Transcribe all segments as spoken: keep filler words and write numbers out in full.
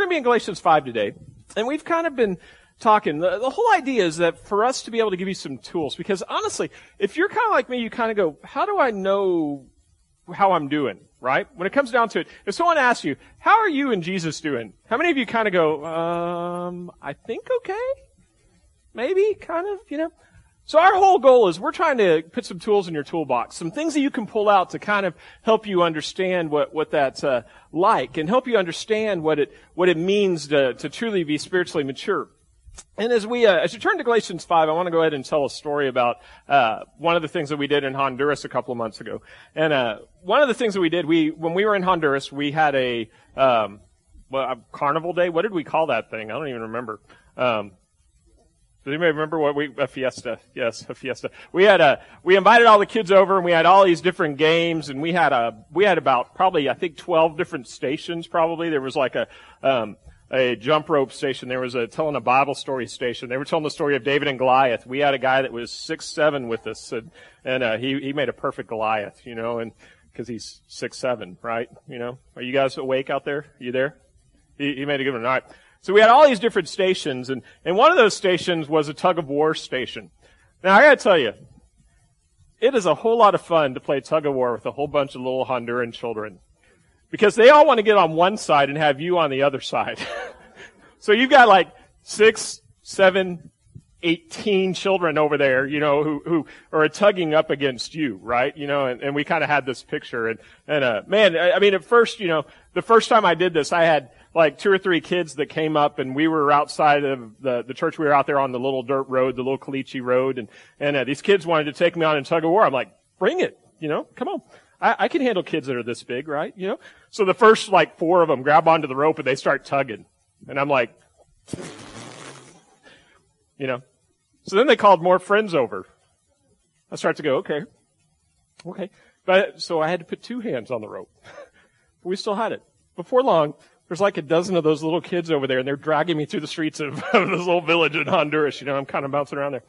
going to be in Galatians five today, and we've kind of been talking. The, the whole idea is that for us to be able to give you some tools, because honestly, if you're kind of like me, you kind of go, how do I know how I'm doing, right? When it comes down to it, if someone asks you, how are you and Jesus doing? How many of you kind of go, um, I think okay? Maybe, kind of, you know? So our whole goal is we're trying to put some tools in your toolbox, some things that you can pull out to kind of help you understand what, what that's uh, like and help you understand what it, what it means to, to truly be spiritually mature. And as we, uh, as you turn to Galatians five, I want to go ahead and tell a story about, uh, one of the things that we did in Honduras a couple of months ago. And, uh, one of the things that we did, we, when we were in Honduras, we had a, um, well, a carnival day. What did we call that thing? I don't even remember. Um, Does anybody remember what we, a fiesta? Yes, a fiesta. We had a, we invited all the kids over and we had all these different games and we had a, we had about probably, I think twelve different stations probably. There was like a, um, a jump rope station. There was a telling a Bible story station. They were telling the story of David and Goliath. We had a guy that was six, seven with us and, and, uh, he, he made a perfect Goliath, you know, and, cause he's six, seven, right? You know, are you guys awake out there? Are you there? He, he made a good one. All right. So we had all these different stations, and, and one of those stations was a tug-of-war station. Now, I gotta tell you, it is a whole lot of fun to play tug-of-war with a whole bunch of little Honduran children. Because they all want to get on one side and have you on the other side. So you've got like six, seven, eighteen children over there, you know, who, who are tugging up against you, right? You know, and, and we kind of had this picture, and, and, uh, man, I, I mean, at first, you know, the first time I did this, I had, like two or three kids that came up and we were outside of the, the church. We were out there on the little dirt road, the little Caliche road. And, and, uh, these kids wanted to take me on in tug of war. I'm like, bring it, you know, come on. I, I can handle kids that are this big, right? You know? So the first like four of them grab onto the rope and they start tugging. And I'm like, you know, so then they called more friends over. I start to go, okay, okay. But, so I had to put two hands on the rope. But we still had it. Before long, there's like a dozen of those little kids over there, and they're dragging me through the streets of, of this little village in Honduras. You know, I'm kind of bouncing around there.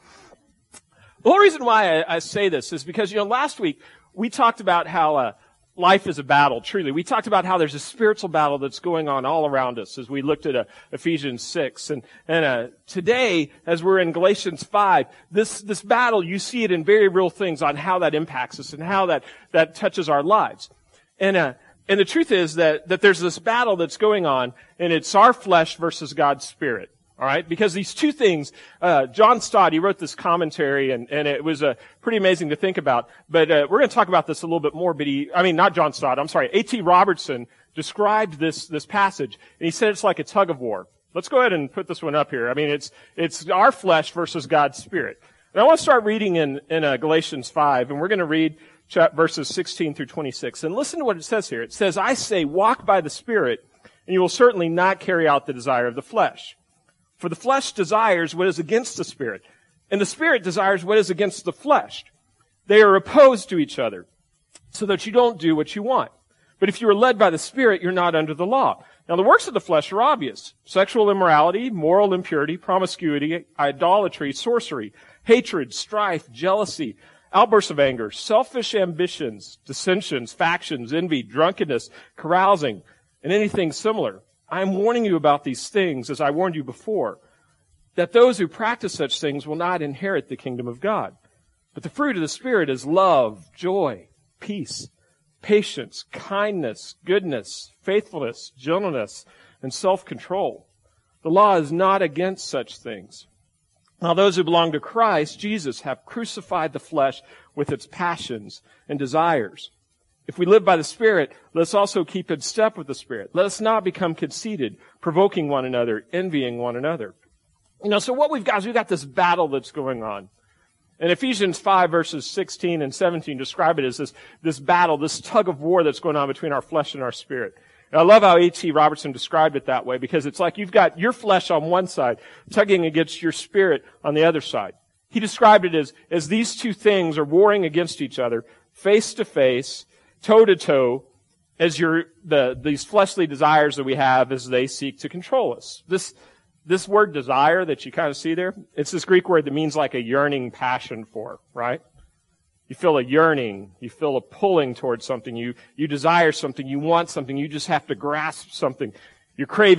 The whole reason why I, I say this is because, you know, last week we talked about how uh, life is a battle, truly. We talked about how there's a spiritual battle that's going on all around us as we looked at uh, Ephesians six. And, and uh, today, as we're in Galatians five, this, this battle, you see it in very real things on how that impacts us and how that, that touches our lives. And uh And the truth is that, that there's this battle that's going on, and it's our flesh versus God's Spirit. All right? Because these two things, uh, John Stott, he wrote this commentary, and, and it was uh, pretty amazing to think about. But uh, we're going to talk about this a little bit more. But he, I mean, not John Stott, I'm sorry, A T Robertson described this, this passage, and he said it's like a tug of war. Let's go ahead and put this one up here. I mean, it's, it's our flesh versus God's Spirit. And I want to start reading in, in uh, Galatians five, and we're going to read verses sixteen through twenty-six. And listen to what it says here. It says, I say, walk by the Spirit, and you will certainly not carry out the desire of the flesh. For the flesh desires what is against the Spirit, and the Spirit desires what is against the flesh. They are opposed to each other, so that you don't do what you want. But if you are led by the Spirit, you're not under the law. Now the works of the flesh are obvious. Sexual immorality, moral impurity, promiscuity, idolatry, sorcery, hatred, strife, jealousy, outbursts of anger, selfish ambitions, dissensions, factions, envy, drunkenness, carousing, and anything similar. I am warning you about these things, as I warned you before, that those who practice such things will not inherit the kingdom of God. But the fruit of the Spirit is love, joy, peace, patience, kindness, goodness, faithfulness, gentleness, and self-control. The law is not against such things. Now those who belong to Christ Jesus have crucified the flesh with its passions and desires. If we live by the Spirit, let us also keep in step with the Spirit. Let us not become conceited, provoking one another, envying one another. You know, so what we've got is we've got this battle that's going on. And Ephesians five verses sixteen and seventeen describe it as this, this battle, this tug of war that's going on between our flesh and our spirit. And I love how A T Robertson described it that way, because it's like you've got your flesh on one side tugging against your spirit on the other side. He described it as, as these two things are warring against each other, face to face, toe to toe, as your, the, these fleshly desires that we have as they seek to control us. This, this word desire that you kind of see there, it's this Greek word that means like a yearning passion for, right? You feel a yearning. You feel a pulling towards something. You, you desire something. You want something. You just have to grasp something. You're craving it.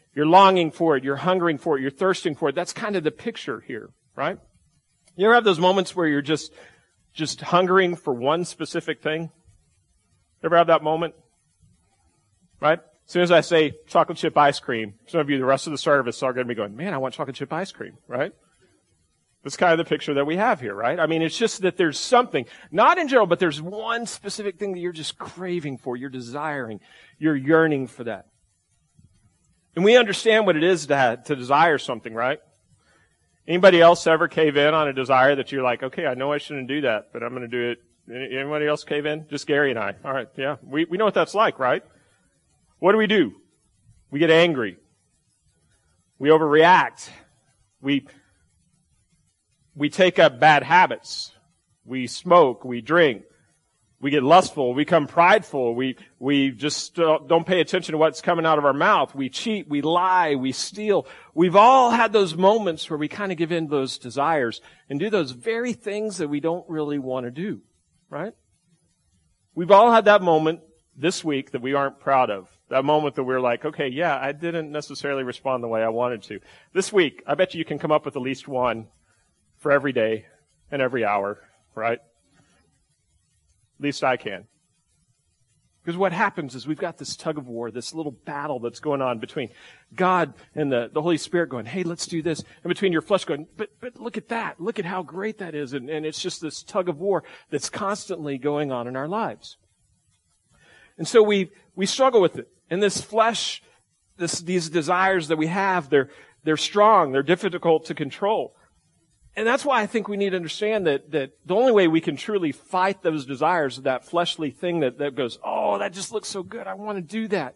You're longing for it. You're hungering for it. You're thirsting for it. That's kind of the picture here, right? You ever have those moments where you're just, just hungering for one specific thing? Ever have that moment? Right? As soon as I say chocolate chip ice cream, some of you, the rest of the service are going to be going, man, I want chocolate chip ice cream, right? That's kind of the picture that we have here, right? I mean, it's just that there's something, not in general, but there's one specific thing that you're just craving for, you're desiring, you're yearning for that. And we understand what it is to, have, to desire something, right? Anybody else ever cave in on a desire that you're like, okay, I know I shouldn't do that, but I'm going to do it. Anybody else cave in? Just Gary and I. All right, yeah. We, we know what that's like, right? What do we do? We get angry. We overreact. We, we take up bad habits. We smoke. We drink. We get lustful. We become prideful. We, we just don't pay attention to what's coming out of our mouth. We cheat. We lie. We steal. We've all had those moments where we kind of give in to those desires and do those very things that we don't really want to do, right? We've all had that moment this week that we aren't proud of. That moment that we're like, okay, yeah, I didn't necessarily respond the way I wanted to. This week, I bet you you can come up with at least one for every day and every hour, right? At least I can. Because what happens is we've got this tug of war, this little battle that's going on between God and the, the Holy Spirit going, hey, let's do this. And between your flesh going, but but look at that. Look at how great that is. And, and it's just this tug of war that's constantly going on in our lives. And so we we struggle with it. And this flesh, this these desires that we have, they're they're strong, they're difficult to control. And that's why I think we need to understand that, that the only way we can truly fight those desires, that fleshly thing that, that goes, oh, that just looks so good, I want to do that,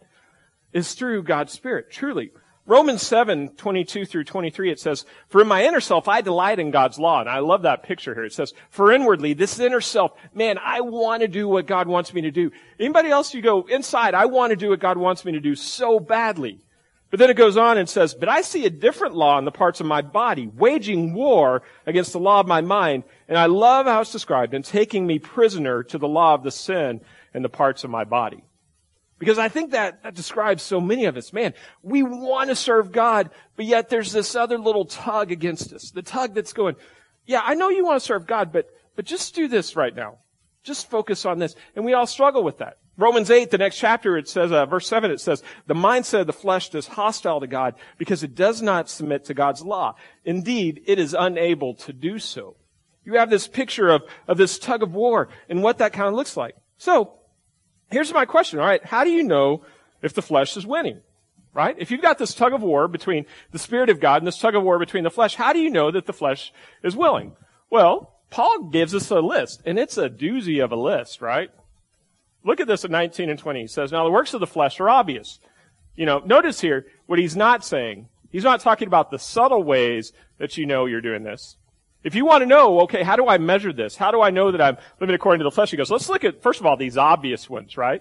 is through God's Spirit, truly. Romans seven, twenty-two through twenty-three, it says, for in my inner self I delight in God's law. And I love that picture here. It says, for inwardly, this inner self, man, I want to do what God wants me to do. Anybody else, you go, inside, I want to do what God wants me to do so badly. But then it goes on and says, but I see a different law in the parts of my body, waging war against the law of my mind. And I love how it's described, and taking me prisoner to the law of the sin in the parts of my body. Because I think that, that describes so many of us. Man, we want to serve God, but yet there's this other little tug against us. The tug that's going, yeah, I know you want to serve God, but, but just do this right now. Just focus on this. And we all struggle with that. Romans eight, the next chapter, it says, uh, verse seven, it says, the mindset of the flesh is hostile to God because it does not submit to God's law. Indeed, it is unable to do so. You have this picture of, of this tug of war and what that kind of looks like. So, here's my question, all right? How do you know if the flesh is winning? Right? If you've got this tug of war between the Spirit of God and this tug of war between the flesh, how do you know that the flesh is willing? Well, Paul gives us a list, and it's a doozy of a list, right? Look at this at nineteen and twenty. He says, now the works of the flesh are obvious. You know, notice here what he's not saying. He's not talking about the subtle ways that you know you're doing this. If you want to know, okay, how do I measure this? How do I know that I'm living according to the flesh? He goes, let's look at, first of all, these obvious ones, right?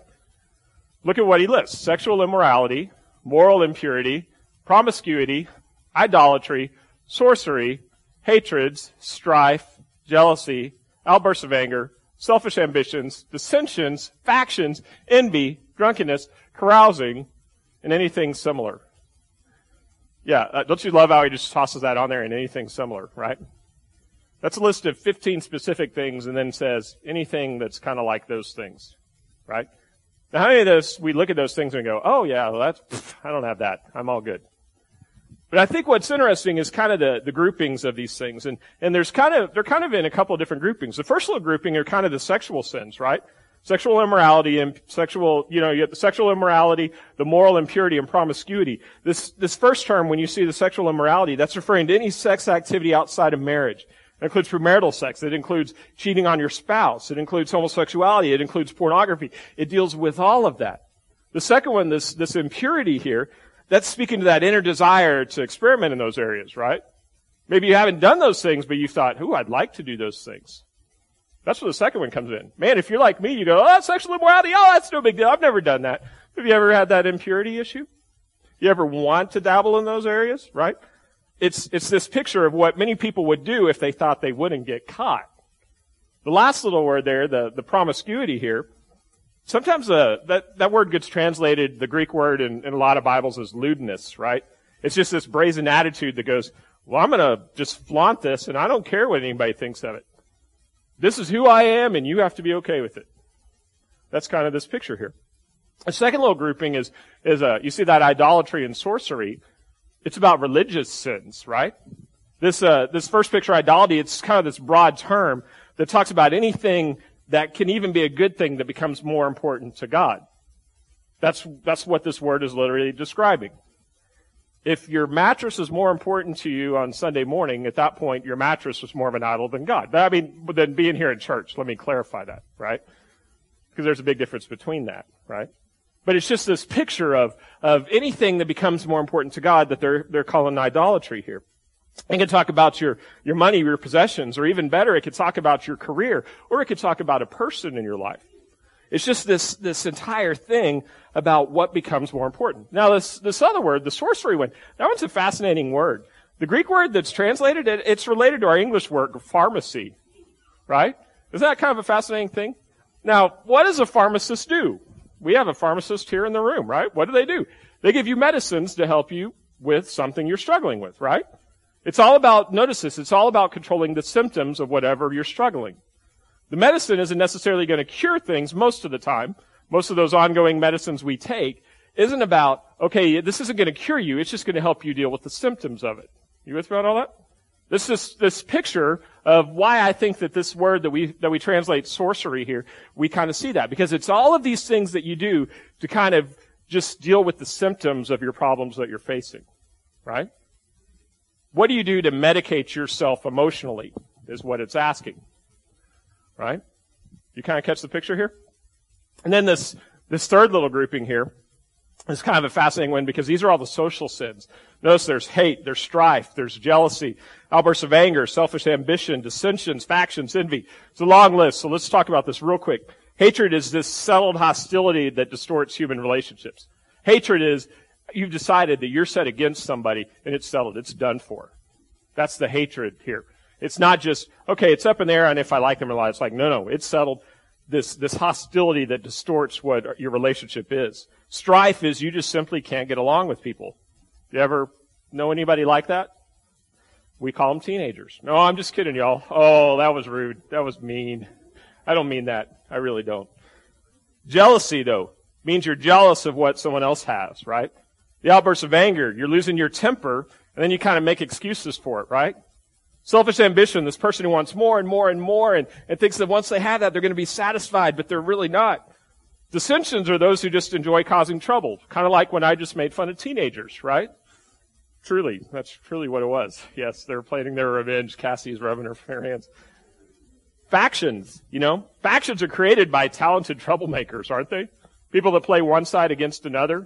Look at what he lists. Sexual immorality, moral impurity, promiscuity, idolatry, sorcery, hatreds, strife, jealousy, outbursts of anger, selfish ambitions, dissensions, factions, envy, drunkenness, carousing, and anything similar. Yeah, uh, don't you love how he just tosses that on there and anything similar, right? That's a list of fifteen specific things and then says anything that's kind of like those things, right? Now, how many of those, we look at those things and go, oh yeah, well that's, pff, I don't have that. I'm all good. But I think what's interesting is kind of the, the groupings of these things. And, and there's kind of, they're kind of in a couple of different groupings. The first little grouping are kind of the sexual sins, right? Sexual immorality and sexual, you know, you have the sexual immorality, the moral impurity and promiscuity. This, this first term, when you see the sexual immorality, that's referring to any sex activity outside of marriage. It includes premarital sex. It includes cheating on your spouse. It includes homosexuality. It includes pornography. It deals with all of that. The second one, this, this impurity here, that's speaking to that inner desire to experiment in those areas, right? Maybe you haven't done those things, but you thought, ooh, I'd like to do those things. That's where the second one comes in. Man, if you're like me, you go, oh, that's sexual immorality. Oh, that's no big deal. I've never done that. Have you ever had that impurity issue? You ever want to dabble in those areas, right? It's, it's this picture of what many people would do if they thought they wouldn't get caught. The last little word there, the, the promiscuity here, Sometimes uh, that, that word gets translated, the Greek word in, in a lot of Bibles, as lewdness, right? It's just this brazen attitude that goes, well, I'm going to just flaunt this, and I don't care what anybody thinks of it. This is who I am, and you have to be okay with it. That's kind of this picture here. A second little grouping is, is uh, you see that idolatry and sorcery. It's about religious sins, right? This, uh, this first picture, idolatry, it's kind of this broad term that talks about anything that can even be a good thing that becomes more important to God. That's, that's what this word is literally describing. If your mattress is more important to you on Sunday morning, at that point, your mattress was more of an idol than God. I mean, than being here in church. Let me clarify that, right? Because there's a big difference between that, right? But it's just this picture of, of anything that becomes more important to God that they're, they're calling idolatry here. It could talk about your, your money, your possessions, or even better, it could talk about your career, or it could talk about a person in your life. It's just this, this entire thing about what becomes more important. Now, this, this other word, the sorcery one, that one's a fascinating word. The Greek word that's translated, it, it's related to our English word, pharmacy, right? Isn't that kind of a fascinating thing? Now, what does a pharmacist do? We have a pharmacist here in the room, right? What do they do? They give you medicines to help you with something you're struggling with, right? It's all about, notice this, it's all about controlling the symptoms of whatever you're struggling. The medicine isn't necessarily going to cure things most of the time. Most of those ongoing medicines we take isn't about, okay, this isn't going to cure you, it's just going to help you deal with the symptoms of it. You with me on all that? This is this picture of why I think that this word that we that we translate sorcery here, we kind of see that. Because it's all of these things that you do to kind of just deal with the symptoms of your problems that you're facing. Right? What do you do to medicate yourself emotionally is what it's asking. Right? You kind of catch the picture here? And then this, this third little grouping here is kind of a fascinating one because these are all the social sins. Notice there's hate, there's strife, there's jealousy, outbursts of anger, selfish ambition, dissensions, factions, envy. It's a long list, so let's talk about this real quick. Hatred is this settled hostility that distorts human relationships. Hatred is you've decided that you're set against somebody and it's settled, it's done for. That's the hatred here. It's not just, okay, it's up in there and if I like them or not, it's like, no, no, it's settled. This, this hostility that distorts what your relationship is. Strife is you just simply can't get along with people. You ever know anybody like that? We call them teenagers. No, I'm just kidding, y'all. Oh, that was rude. That was mean. I don't mean that. I really don't. Jealousy, though, means you're jealous of what someone else has, right? The outbursts of anger, you're losing your temper, and then you kind of make excuses for it, right? Selfish ambition, this person who wants more and more and more and, and thinks that once they have that, they're going to be satisfied, but they're really not. Dissensions are those who just enjoy causing trouble, kind of like when I just made fun of teenagers, right? Truly, that's truly what it was. Yes, they're planning their revenge. Cassie's rubbing her fair hands. Factions, you know, factions are created by talented troublemakers, aren't they? People that play one side against another.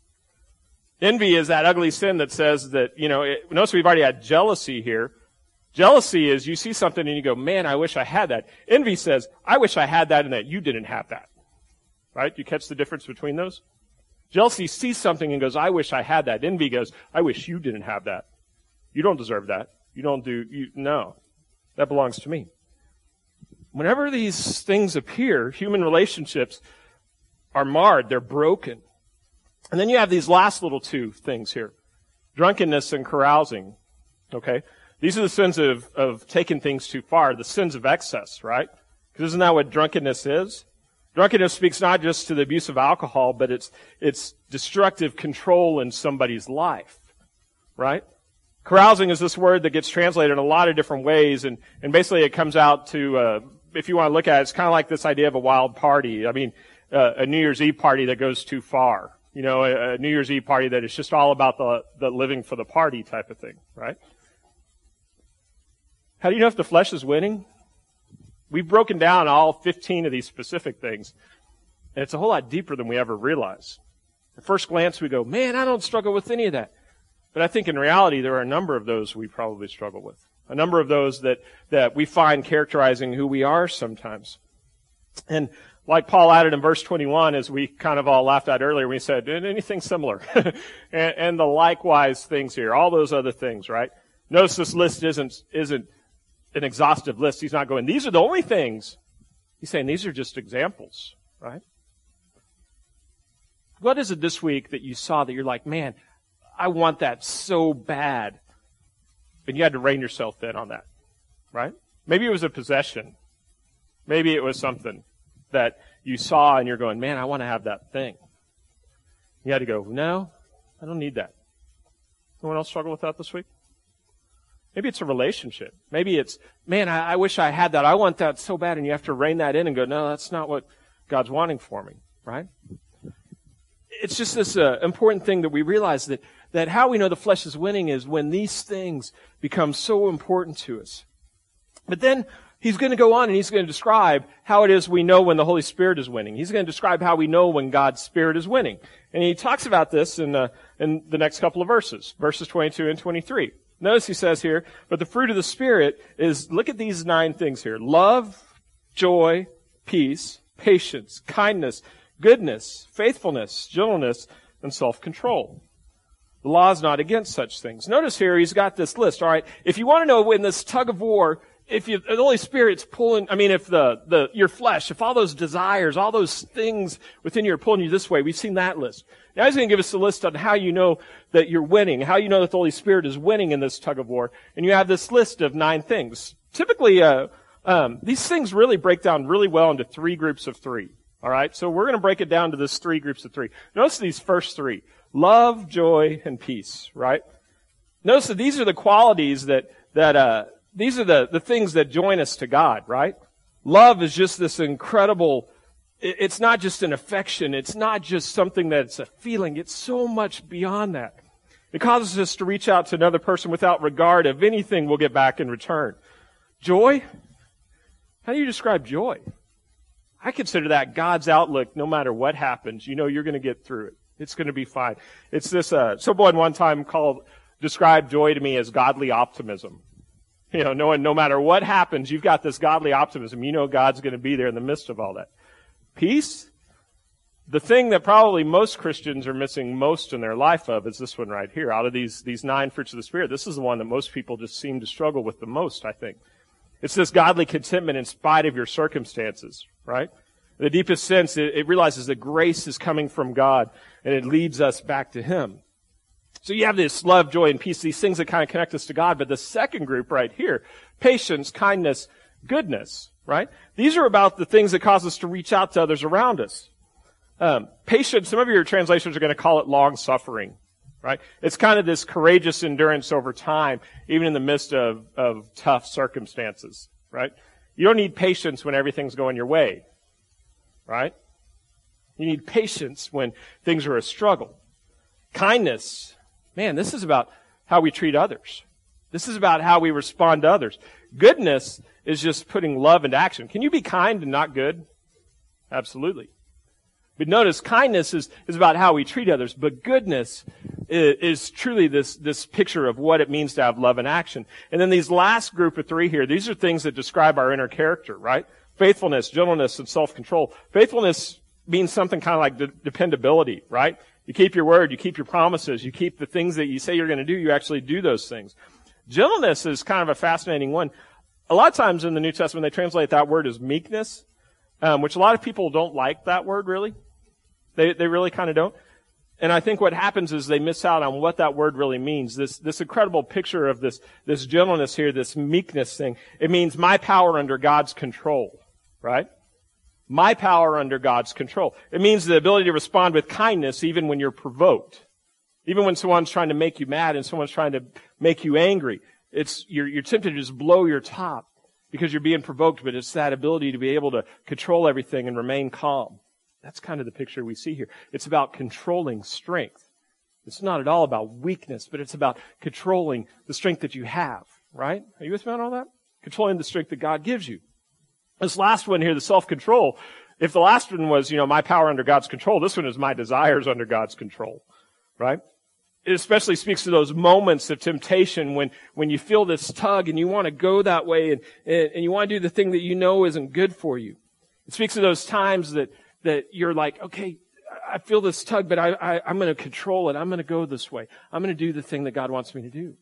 Envy is that ugly sin that says that, you know, it, notice we've already had jealousy here. Jealousy is you see something and you go, man, I wish I had that. Envy says, I wish I had that and that you didn't have that. Right? You catch the difference between those? Jealousy sees something and goes, I wish I had that. Envy goes, I wish you didn't have that. You don't deserve that. You don't do, you, no. That belongs to me. Whenever these things appear, human relationships are marred. They're broken. And then you have these last little two things here. Drunkenness and carousing. Okay? These are the sins of, of taking things too far, the sins of excess, right? Because isn't that what drunkenness is? Drunkenness speaks not just to the abuse of alcohol, but it's, it's destructive control in somebody's life, right? Carousing is this word that gets translated in a lot of different ways, and, and basically it comes out to, uh, if you want to look at it, it's kind of like this idea of a wild party. I mean, uh, a New Year's Eve party that goes too far. You know, a, a New Year's Eve party that is just all about the, the living for the party type of thing, right? How do you know if the flesh is winning? We've broken down all fifteen of these specific things, and it's a whole lot deeper than we ever realize. At first glance, we go, man, I don't struggle with any of that. But I think in reality, there are a number of those we probably struggle with. A number of those that, that we find characterizing who we are sometimes. And like Paul added in verse twenty-one, as we kind of all laughed at earlier, we said, anything similar. and, and the likewise things here, all those other things, right? Notice this list isn't, isn't an exhaustive list. He's not going, these are the only things. He's saying these are just examples, right? What is it this week that you saw that you're like, man, I want that so bad? And you had to rein yourself in on that, right? Maybe it was a possession. Maybe it was something that you saw and you're going, man, I want to have that thing. You had to go, no, I don't need that. Anyone else struggle with that this week? Maybe it's a relationship. Maybe it's, man, I, I wish I had that. I want that so bad. And you have to rein that in and go, no, that's not what God's wanting for me, right? It's just this uh, important thing that we realize that, that how we know the flesh is winning is when these things become so important to us. But then he's going to go on and he's going to describe how it is we know when the Holy Spirit is winning. He's going to describe how we know when God's Spirit is winning. And he talks about this in, uh, in the next couple of verses, verses twenty-two and twenty-three. Notice he says here, but the fruit of the Spirit is, look at these nine things here. Love, joy, peace, patience, kindness, goodness, faithfulness, gentleness, and self-control. The law is not against such things. Notice here he's got this list. All right, if you want to know when this tug of war, if you, the Holy Spirit's pulling, I mean, if the, the, your flesh, if all those desires, all those things within you are pulling you this way, we've seen that list. Now he's going to give us a list on how you know that you're winning, how you know that the Holy Spirit is winning in this tug of war. And you have this list of nine things. Typically, uh, um, these things really break down really well into three groups of three. All right, so we're going to break it down to this three groups of three. Notice these first three. Love, joy, and peace, right? Notice that these are the qualities that, that, uh, these are the, the things that join us to God, right? Love is just this incredible, it's not just an affection, it's not just something that's a feeling, it's so much beyond that. It causes us to reach out to another person without regard of anything we'll get back in return. Joy? How do you describe joy? I consider that God's outlook. No matter what happens, you know you're going to get through it. It's going to be fine. It's this, uh, someone one time called, described joy to me as godly optimism. You know, knowing no matter what happens, you've got this godly optimism. You know God's going to be there in the midst of all that. Peace? The thing that probably most Christians are missing most in their life of is this one right here. Out of these, these nine fruits of the Spirit, this is the one that most people just seem to struggle with the most, I think. It's this godly contentment in spite of your circumstances, right? In the deepest sense, it, it realizes that grace is coming from God, and it leads us back to Him. So you have this love, joy, and peace, these things that kind of connect us to God. But the second group right here, patience, kindness, goodness, right? These are about the things that cause us to reach out to others around us. Um, patience, some of your translations are going to call it long-suffering, right? It's kind of this courageous endurance over time, even in the midst of, of tough circumstances, right? You don't need patience when everything's going your way, right? You need patience when things are a struggle. Kindness, man, this is about how we treat others. This is about how we respond to others. Goodness is just putting love into action. Can you be kind and not good? Absolutely. But notice, kindness is, is about how we treat others, but goodness is, is truly this, this picture of what it means to have love in action. And then these last group of three here, these are things that describe our inner character, right? Faithfulness, gentleness, and self-control. Faithfulness means something kind of like de- dependability, right? You keep your word, you keep your promises, you keep the things that you say you're going to do, you actually do those things. Gentleness is kind of a fascinating one. A lot of times in the New Testament, they translate that word as meekness, um, which a lot of people don't like that word, really. They they really kind of don't. And I think what happens is they miss out on what that word really means. This this incredible picture of this, this gentleness here, this meekness thing. It means my power under God's control, right? My power under God's control. It means the ability to respond with kindness even when you're provoked. Even when someone's trying to make you mad and someone's trying to make you angry. It's, you're, you're tempted to just blow your top because you're being provoked, but it's that ability to be able to control everything and remain calm. That's kind of the picture we see here. It's about controlling strength. It's not at all about weakness, but it's about controlling the strength that you have, right? Are you with me on all that? Controlling the strength that God gives you. This last one here, the self-control, if the last one was, you know, my power under God's control, this one is my desires under God's control, right? It especially speaks to those moments of temptation when, when you feel this tug and you want to go that way and, and, and you want to do the thing that you know isn't good for you. It speaks to those times that, that you're like, okay, I feel this tug, but I, I, I'm going to control it. I'm going to go this way. I'm going to do the thing that God wants me to do.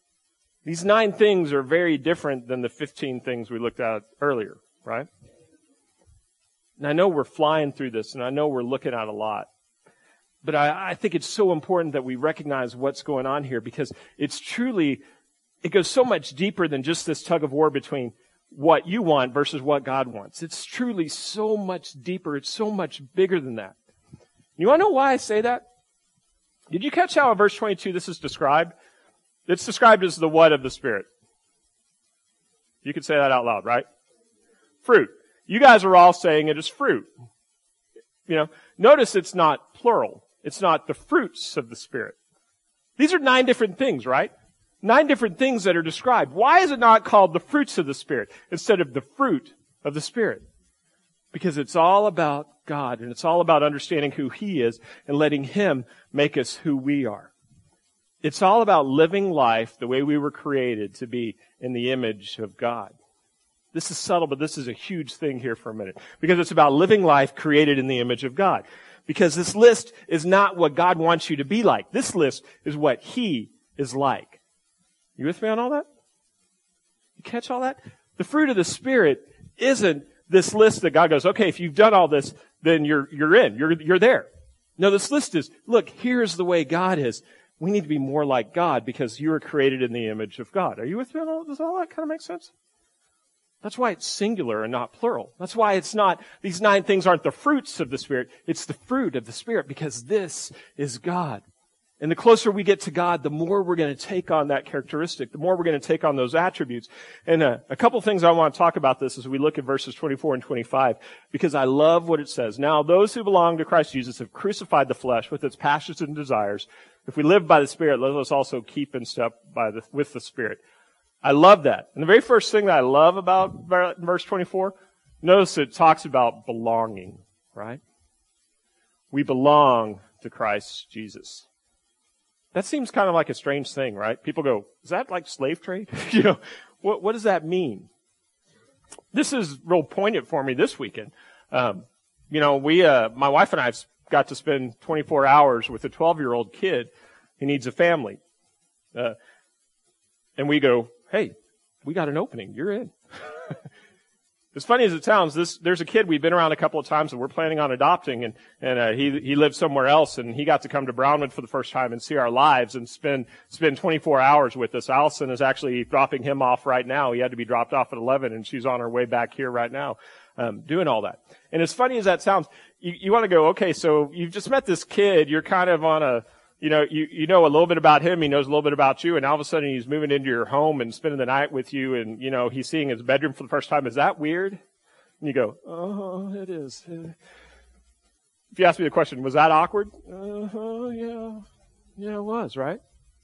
These nine things are very different than the fifteen things we looked at earlier, right? And I know we're flying through this, and I know we're looking at a lot. But I, I think it's so important that we recognize what's going on here, because it's truly, it goes so much deeper than just this tug of war between what you want versus what God wants. It's truly so much deeper. It's so much bigger than that. You want to know why I say that? Did you catch how in verse twenty-two this is described? It's described as the what of the Spirit. You could say that out loud, right? Fruit. You guys are all saying it is fruit. You know, notice it's not plural. It's not the fruits of the Spirit. These are nine different things, right? Nine different things that are described. Why is it not called the fruits of the Spirit instead of the fruit of the Spirit? Because it's all about God, and it's all about understanding who He is and letting Him make us who we are. It's all about living life the way we were created to be, in the image of God. This is subtle, but this is a huge thing here for a minute. Because it's about living life created in the image of God. Because this list is not what God wants you to be like. This list is what He is like. You with me on all that? You catch all that? The fruit of the Spirit isn't this list that God goes, okay, if you've done all this, then you're, you're in. You're, you're there. No, this list is, look, here's the way God is. We need to be more like God because you were created in the image of God. Are you with me on all? Does all that kind of make sense? That's why it's singular and not plural. That's why it's not, these nine things aren't the fruits of the Spirit. It's the fruit of the Spirit, because this is God. And the closer we get to God, the more we're going to take on that characteristic, the more we're going to take on those attributes. And uh, a couple things I want to talk about this as we look at verses twenty-four and twenty-five, because I love what it says. Now, those who belong to Christ Jesus have crucified the flesh with its passions and desires. If we live by the Spirit, let us also keep in step by the, with the Spirit. I love that. And the very first thing that I love about verse twenty-four, notice it talks about belonging, right? We belong to Christ Jesus. That seems kind of like a strange thing, right? People go, is that like slave trade? you know, what, what does that mean? This is real poignant for me this weekend. Um, you know, we, uh, my wife and I have got to spend twenty-four hours with a twelve-year-old kid who needs a family. Uh, and we go, hey, we got an opening. You're in. As funny as it sounds, this, there's a kid we've been around a couple of times and we're planning on adopting, and, and, uh, he, he lives somewhere else, and he got to come to Brownwood for the first time and see our lives and spend, spend twenty-four hours with us. Allison is actually dropping him off right now. He had to be dropped off at eleven, and she's on her way back here right now, um, doing all that. And as funny as that sounds, you, you want to go, okay, so you've just met this kid, you're kind of on a, You know, you, you know a little bit about him, he knows a little bit about you, and all of a sudden he's moving into your home and spending the night with you, and, you know, he's seeing his bedroom for the first time. Is that weird? And you go, oh, it is. If you ask me the question, was that awkward? Uh-huh, yeah. Yeah, it was, right?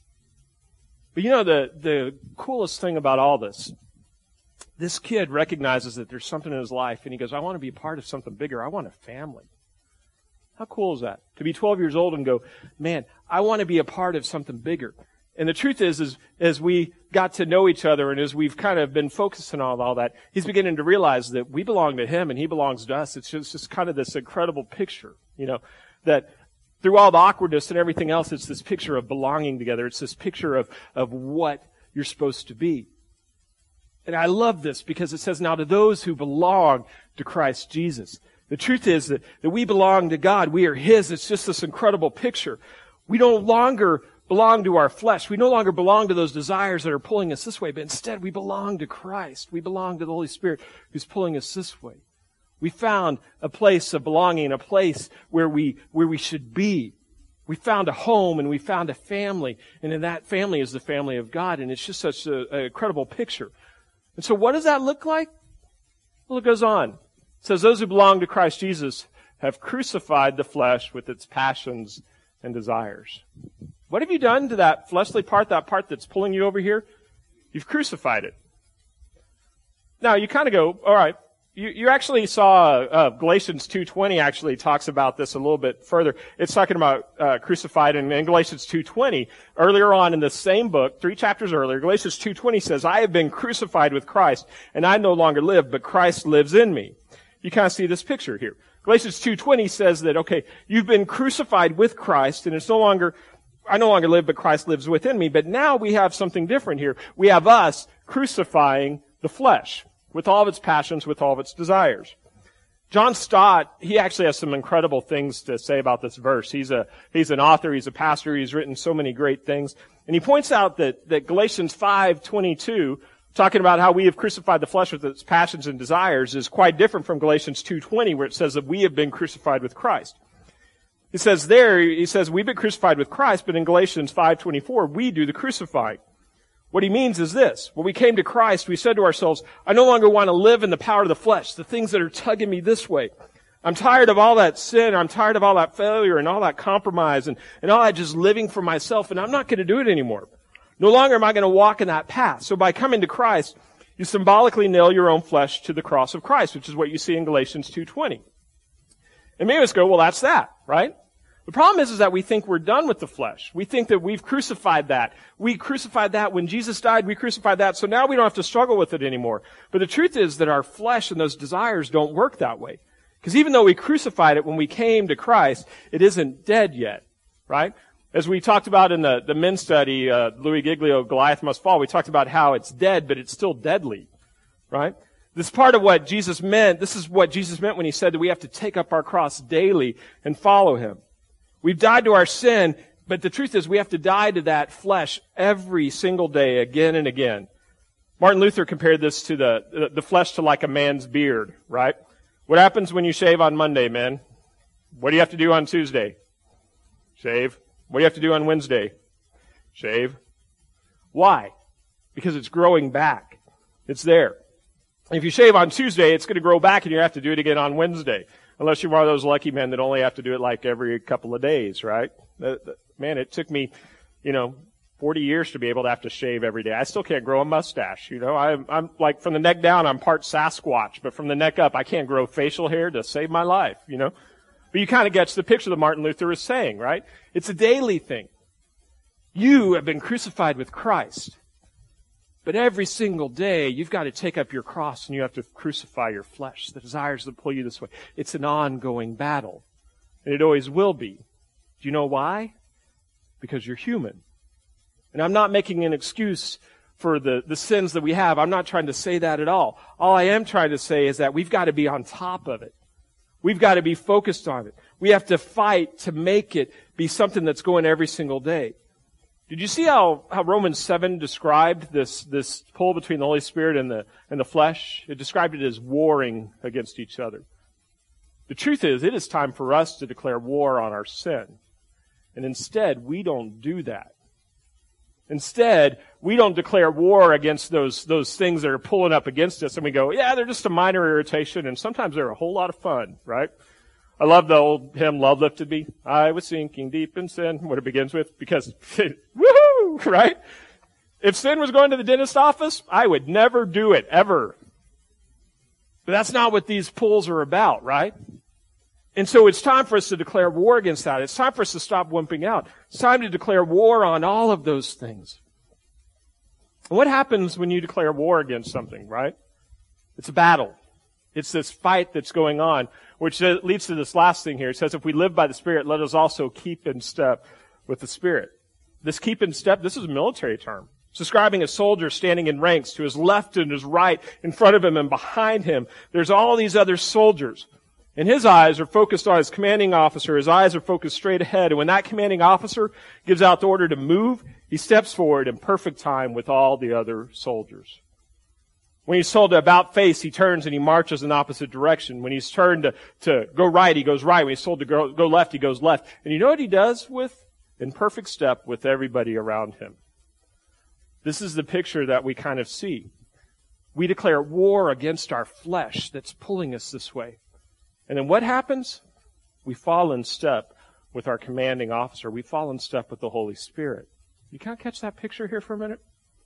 But you know, the, the coolest thing about all this, this kid recognizes that there's something in his life, and he goes, I want to be a part of something bigger. I want a family. How cool is that? To be twelve years old and go, man, I want to be a part of something bigger. And the truth is, is as we got to know each other and as we've kind of been focusing on all that, he's beginning to realize that we belong to him and he belongs to us. It's just, just kind of this incredible picture, you know, that through all the awkwardness and everything else, it's this picture of belonging together. It's this picture of, of what you're supposed to be. And I love this because it says, now to those who belong to Christ Jesus. The truth is that, that we belong to God. We are His. It's just this incredible picture. We no longer belong to our flesh. We no longer belong to those desires that are pulling us this way, but instead we belong to Christ. We belong to the Holy Spirit who's pulling us this way. We found a place of belonging, a place where we, where we should be. We found a home and we found a family, and in that family is the family of God, and it's just such a, a incredible picture. And so what does that look like? Well, it goes on. It says, those who belong to Christ Jesus have crucified the flesh with its passions and desires. What have you done to that fleshly part, that part that's pulling you over here? You've crucified it. Now, you kind of go, all right, you, you actually saw uh, Galatians two twenty actually talks about this a little bit further. It's talking about uh, crucified, and in Galatians two twenty, earlier on in the same book, three chapters earlier, Galatians two twenty says, I have been crucified with Christ, and I no longer live, but Christ lives in me. You kind of see this picture here. Galatians two twenty says that, okay, you've been crucified with Christ, and it's no longer, I no longer live, but Christ lives within me. But now we have something different here. We have us crucifying the flesh with all of its passions, with all of its desires. John Stott, he actually has some incredible things to say about this verse. He's a, he's an author, he's a pastor, he's written so many great things. And he points out that, that Galatians five twenty-two, talking about how we have crucified the flesh with its passions and desires, is quite different from Galatians two twenty, where it says that we have been crucified with Christ. He says there, he says we've been crucified with Christ, but in Galatians five twenty-four, we do the crucifying. What he means is this: when we came to Christ, we said to ourselves, I no longer want to live in the power of the flesh, the things that are tugging me this way. I'm tired of all that sin, I'm tired of all that failure and all that compromise and, and all that just living for myself, and I'm not going to do it anymore. No longer am I going to walk in that path. So by coming to Christ, you symbolically nail your own flesh to the cross of Christ, which is what you see in Galatians two twenty. And many of us go, well, that's that, right? The problem is, is that we think we're done with the flesh. We think that we've crucified that. We crucified that when Jesus died, we crucified that, so now we don't have to struggle with it anymore. But the truth is that our flesh and those desires don't work that way. Because even though we crucified it when we came to Christ, it isn't dead yet, right? As we talked about in the, the men's study, uh, Louis Giglio, Goliath Must Fall, we talked about how it's dead, but it's still deadly, right? This is part of what Jesus meant. This is what Jesus meant when he said that we have to take up our cross daily and follow him. We've died to our sin, but the truth is we have to die to that flesh every single day, again and again. Martin Luther compared this to the, the flesh to like a man's beard, right? What happens when you shave on Monday, man? What do you have to do on Tuesday? Shave. What do you have to do on Wednesday? Shave. Why? Because it's growing back. It's there. If you shave on Tuesday, it's going to grow back and you have to do it again on Wednesday. Unless you're one of those lucky men that only have to do it like every couple of days, right? Man, it took me, you know, forty years to be able to have to shave every day. I still can't grow a mustache, you know. I'm, I'm like, from the neck down, I'm part Sasquatch, but from the neck up, I can't grow facial hair to save my life, you know. But you kind of get the picture that Martin Luther is saying, right? It's a daily thing. You have been crucified with Christ. But every single day, you've got to take up your cross and you have to crucify your flesh, the desires that pull you this way. It's an ongoing battle. And it always will be. Do you know why? Because you're human. And I'm not making an excuse for the, the sins that we have. I'm not trying to say that at all. All I am trying to say is that we've got to be on top of it. We've got to be focused on it. We have to fight to make it be something that's going every single day. Did you see how, how Romans seven described this, this pull between the Holy Spirit and the, and the flesh? It described it as warring against each other. The truth is, it is time for us to declare war on our sin. And instead, we don't do that. Instead, we don't declare war against those, those things that are pulling up against us, and we go, yeah, they're just a minor irritation, and sometimes they're a whole lot of fun, right? I love the old hymn, Love Lifted Me. I was sinking deep in sin, what it begins with, because, woohoo, right? If sin was going to the dentist office, I would never do it, ever. But that's not what these pulls are about, right? And so it's time for us to declare war against that. It's time for us to stop wimping out. It's time to declare war on all of those things. And what happens when you declare war against something, right? It's a battle. It's this fight that's going on, which leads to this last thing here. It says, if we live by the Spirit, let us also keep in step with the Spirit. This keep in step, this is a military term. It's describing a soldier standing in ranks to his left and his right, in front of him and behind him. There's all these other soldiers. And his eyes are focused on his commanding officer. His eyes are focused straight ahead. And when that commanding officer gives out the order to move, he steps forward in perfect time with all the other soldiers. When he's told to about face, he turns and he marches in opposite direction. When he's turned to, to go right, he goes right. When he's told to go, go left, he goes left. And you know what he does with? In perfect step with everybody around him. This is the picture that we kind of see. We declare war against our flesh that's pulling us this way. And then what happens? We fall in step with our commanding officer. We fall in step with the Holy Spirit. You can't catch that picture here for a minute?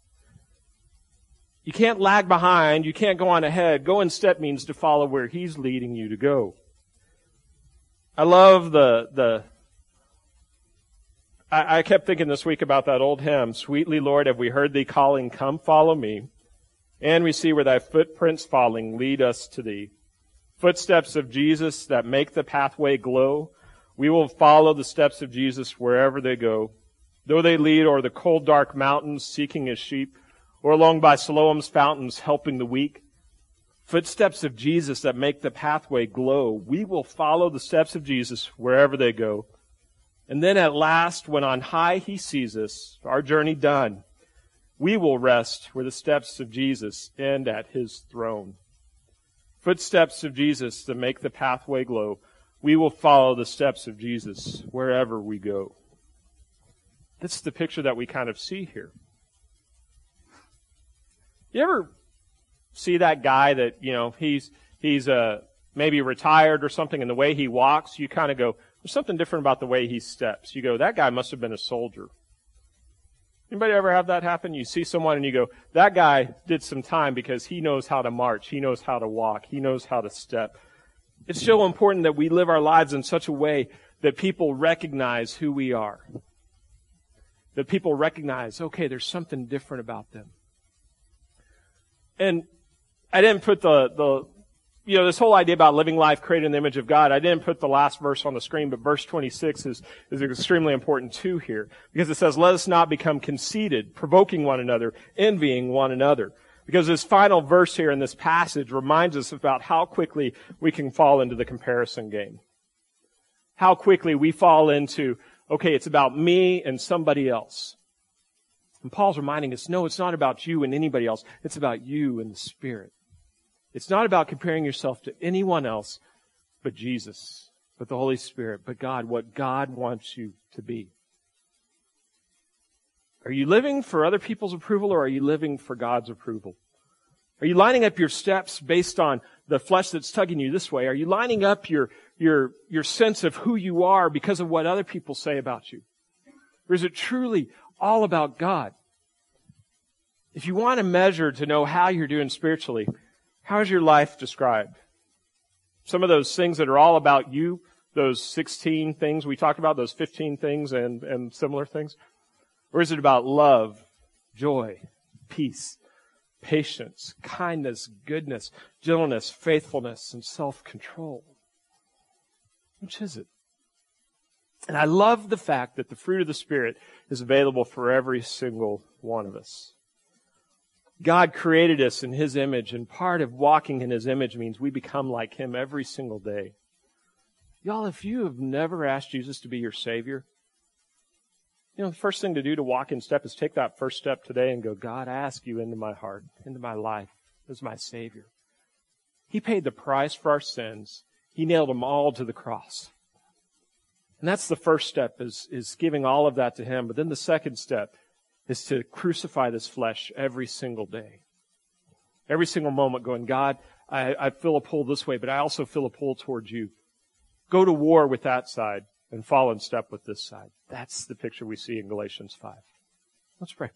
You can't lag behind. You can't go on ahead. Go in step means to follow where He's leading you to go. I love the, the, I, I kept thinking this week about that old hymn, Sweetly, Lord, have we heard Thee calling, come follow me. And we see where Thy footprints falling lead us to Thee. Footsteps of Jesus that make the pathway glow. We will follow the steps of Jesus wherever they go. Though they lead o'er the cold, dark mountains seeking His sheep, or along by Siloam's fountains helping the weak. Footsteps of Jesus that make the pathway glow. We will follow the steps of Jesus wherever they go. And then at last, when on high he sees us, our journey done, we will rest where the steps of Jesus end at his throne. Footsteps of Jesus that make the pathway glow. We will follow the steps of Jesus wherever we go. That's the picture that we kind of see here. You ever see that guy that, you know, he's he's uh, maybe retired or something, and the way he walks, you kind of go, there's something different about the way he steps. You go, that guy must have been a soldier. Anybody ever have that happen? You see someone and you go, that guy did some time because he knows how to march, he knows how to walk, he knows how to step. It's so important that we live our lives in such a way that people recognize who we are. That people recognize, okay, there's something different about them. And I didn't put the, the, you know, this whole idea about living life created in the image of God, I didn't put the last verse on the screen, but verse twenty-six is, is extremely important too here. Because it says, let us not become conceited, provoking one another, envying one another. Because this final verse here in this passage reminds us about how quickly we can fall into the comparison game. How quickly we fall into, okay, it's about me and somebody else. And Paul's reminding us, no, it's not about you and anybody else. It's about you and the Spirit. It's not about comparing yourself to anyone else but Jesus, but the Holy Spirit, but God, what God wants you to be. Are you living for other people's approval, or are you living for God's approval? Are you lining up your steps based on the flesh that's tugging you this way? Are you lining up your, your, your sense of who you are because of what other people say about you? Or is it truly all about God? If you want to measure to know how you're doing spiritually, how is your life described? Some of those things that are all about you, those sixteen things we talked about, those fifteen things and, and similar things? Or is it about love, joy, peace, patience, kindness, goodness, gentleness, faithfulness, and self-control? Which is it? And I love the fact that the fruit of the Spirit is available for every single one of us. God created us in His image, and part of walking in His image means we become like Him every single day. Y'all, if you have never asked Jesus to be your Savior, you know, the first thing to do to walk in step is take that first step today and go, God, I ask you into my heart, into my life, as my Savior. He paid the price for our sins. He nailed them all to the cross. And that's the first step, is, is giving all of that to Him. But then the second step is to crucify this flesh every single day. Every single moment going, God, I, I feel a pull this way, but I also feel a pull towards you. Go to war with that side and fall in step with this side. That's the picture we see in Galatians five. Let's pray.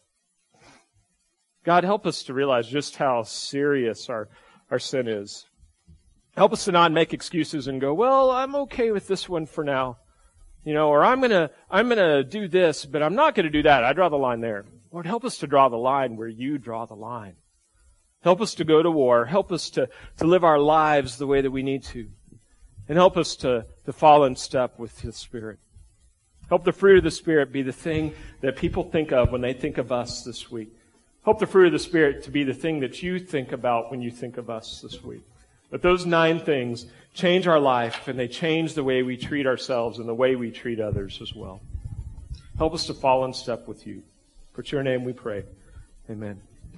God, help us to realize just how serious our, our sin is. Help us to not make excuses and go, well, I'm okay with this one for now. You know, or I'm gonna, I'm gonna do this, but I'm not gonna do that. I draw the line there. Lord, help us to draw the line where you draw the line. Help us to go to war. Help us to, to live our lives the way that we need to. And help us to, to fall in step with the Spirit. Help the fruit of the Spirit be the thing that people think of when they think of us this week. Help the fruit of the Spirit to be the thing that you think about when you think of us this week. But those nine things change our life, and they change the way we treat ourselves and the way we treat others as well. Help us to fall in step with you. For your name we pray. Amen.